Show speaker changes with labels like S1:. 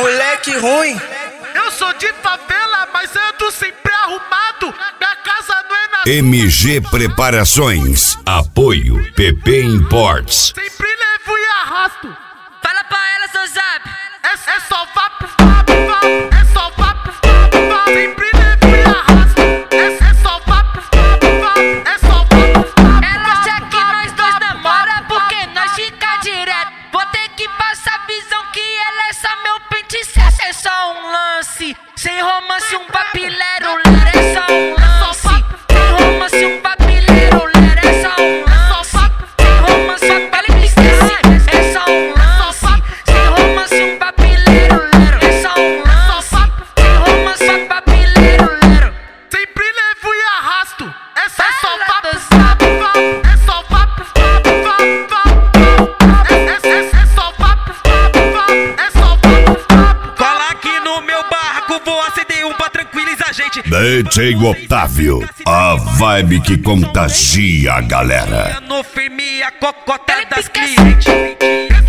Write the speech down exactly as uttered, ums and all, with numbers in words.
S1: Moleque ruim.
S2: Eu sou de favela, mas ando sempre arrumado. Minha casa não é na...
S3: M G Preparações. Apoio P P Imports.
S2: Sempre levo e arrasto.
S4: Fala pra ela, seu zap.
S2: É, é só vá pro vapo, vapo. É só vá pro vapo, vapo. Sempre levo e arrasto. É, é só vá pro vapo, vapo. É só vá pro vapo.
S4: Ela acha que nós dois namora porque nós fica direto. Vou ter que passar a visão que ela é só meu pente certo. É só um lance, sem romance, um papilero, lera. É só um lance, sem romance, um papilero, lera. É só um lance, sem romance, um papilero. É só um lance, sem romance, um papilero, lera. É só um lance, sem romance, um papilero, lera.
S2: Sempre levo e arrasto. É só só vá pro vapo, vapo. É só vá pro vapo, vapo, vapo. É, é, é, é só vá pro vapo, vapo. É só vá pro vapo.
S5: Cola aqui no meu barraco, vou acender um pra tranquilizar a gente.
S3: D J Otávio, a vibe que contagia a galera.
S5: No firme a cocota das clientes.